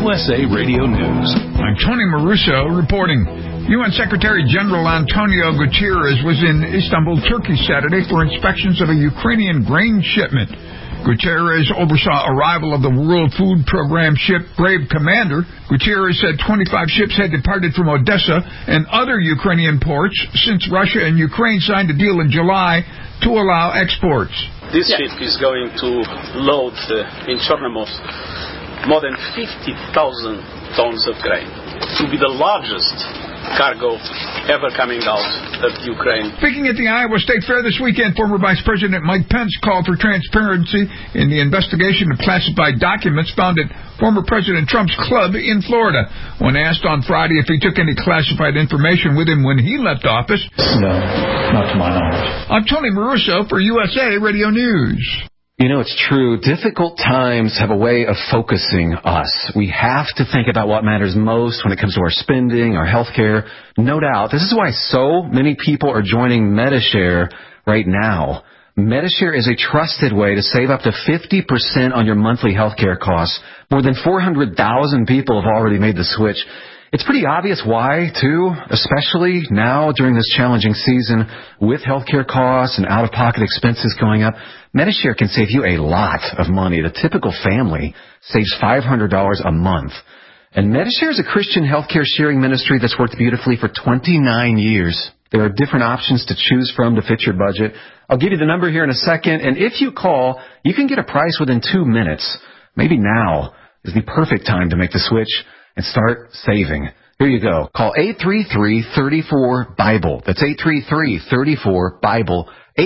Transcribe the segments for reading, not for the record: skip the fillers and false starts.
USA Radio News. I'm Tony Maruso reporting. UN Secretary General Antonio Guterres was in Istanbul, Turkey Saturday for inspections of a Ukrainian grain shipment. Guterres oversaw arrival of the World Food Program ship Brave Commander. Guterres said 25 ships had departed from Odessa and other Ukrainian ports since Russia and Ukraine signed a deal in July to allow exports. This ship is going to load in Chornomorsk more than 50,000 tons of grain. It will be the largest cargo ever coming out of Ukraine. Speaking at the Iowa State Fair this weekend, former Vice President Mike Pence called for transparency in the investigation of classified documents found at former President Trump's club in Florida. When asked on Friday if he took any classified information with him when he left office, no, not to my knowledge. I'm Tony Maruso for USA Radio News. You know, it's true. Difficult times have a way of focusing us. We have to think about what matters most when it comes to our spending, our health care. No doubt. This is why so many people are joining Medi-Share right now. Medi-Share is a trusted way to save up to 50% on your monthly health care costs. More than 400,000 people have already made the switch. It's pretty obvious why, too, especially now during this challenging season with healthcare costs and out-of-pocket expenses going up. Medi-Share can save you a lot of money. The typical family saves $500 a month. And Medi-Share is a Christian healthcare sharing ministry that's worked beautifully for 29 years. There are different options to choose from to fit your budget. I'll give you the number here in a second, and if you call, you can get a price within 2 minutes. Maybe now is the perfect time to make the switch and start saving. Here you go. Call 833-34-BIBLE. That's 833-34-BIBLE.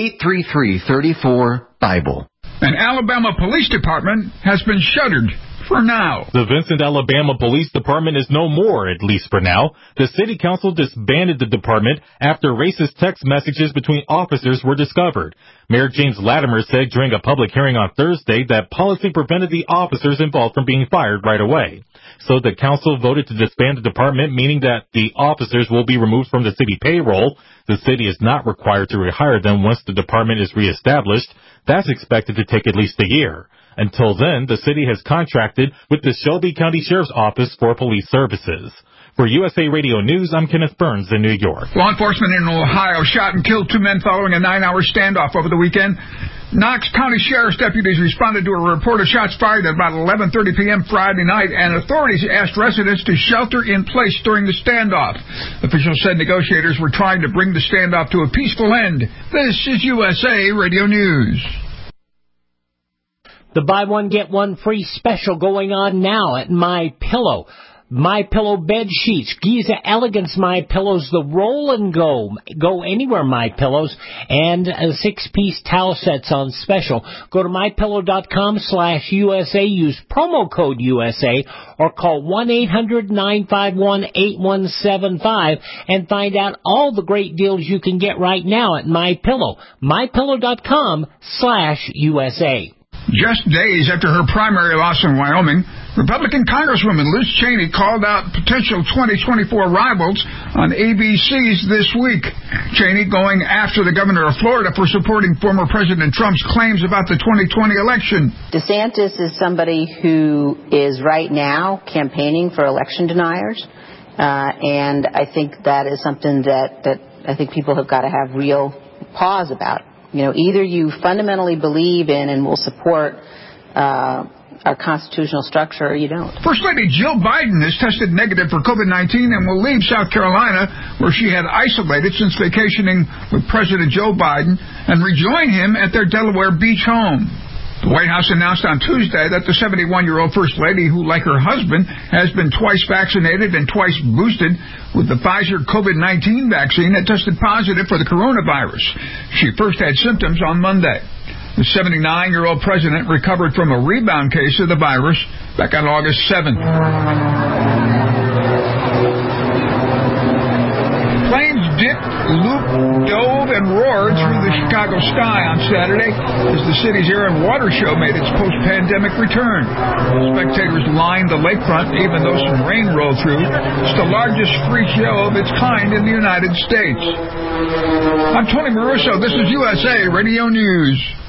833-34-BIBLE. An Alabama police department has been shuttered for now. The Vincent, Alabama Police Department is no more, at least for now. The city council disbanded the department after racist text messages between officers were discovered. Mayor James Latimer said during a public hearing on Thursday that policy prevented the officers involved from being fired right away. So the council voted to disband the department, meaning that the officers will be removed from the city payroll. The city is not required to rehire them once the department is reestablished. That's expected to take at least a year. Until then, the city has contracted with the Shelby County Sheriff's Office for police services. For USA Radio News, I'm Kenneth Burns in New York. Law enforcement in Ohio shot and killed 2 men following a 9-hour standoff over the weekend. Knox County Sheriff's deputies responded to a report of shots fired at about 11:30 p.m. Friday night, and authorities asked residents to shelter in place during the standoff. Officials said negotiators were trying to bring the standoff to a peaceful end. This is USA Radio News. The buy one, get one free special going on now at MyPillow. MyPillow bed sheets, Giza Elegance MyPillows, the roll and go anywhere MyPillows, and 6-piece towel sets on special. Go to mypillow.com/USA, use promo code USA, or call 1-800-951-8175 and find out all the great deals you can get right now at MyPillow. mypillow.com/USA. Just days after her primary loss in Wyoming, Republican Congresswoman Liz Cheney called out potential 2024 rivals on ABC's This Week. Cheney going after the governor of Florida for supporting former President Trump's claims about the 2020 election. DeSantis is somebody who is right now campaigning for election deniers, and I think that is something that I think people have got to have real pause about. You know, either you fundamentally believe in and will support our constitutional structure, or you don't. First Lady Jill Biden has tested negative for COVID-19 and will leave South Carolina, where she had isolated since vacationing with President Joe Biden, and rejoin him at their Delaware Beach home. The White House announced on Tuesday that the 71-year-old First Lady, who, like her husband, has been twice vaccinated and twice boosted with the Pfizer COVID-19 vaccine, had tested positive for the coronavirus. She first had symptoms on Monday. The 79-year-old president recovered from a rebound case of the virus back on August 7th. Planes dipped, looped, dove, and roared through the Chicago sky on Saturday as the city's air and water show made its post-pandemic return. Spectators lined the lakefront, even though some rain rolled through. It's the largest free show of its kind in the United States. I'm Tony Maruso. This is USA Radio News.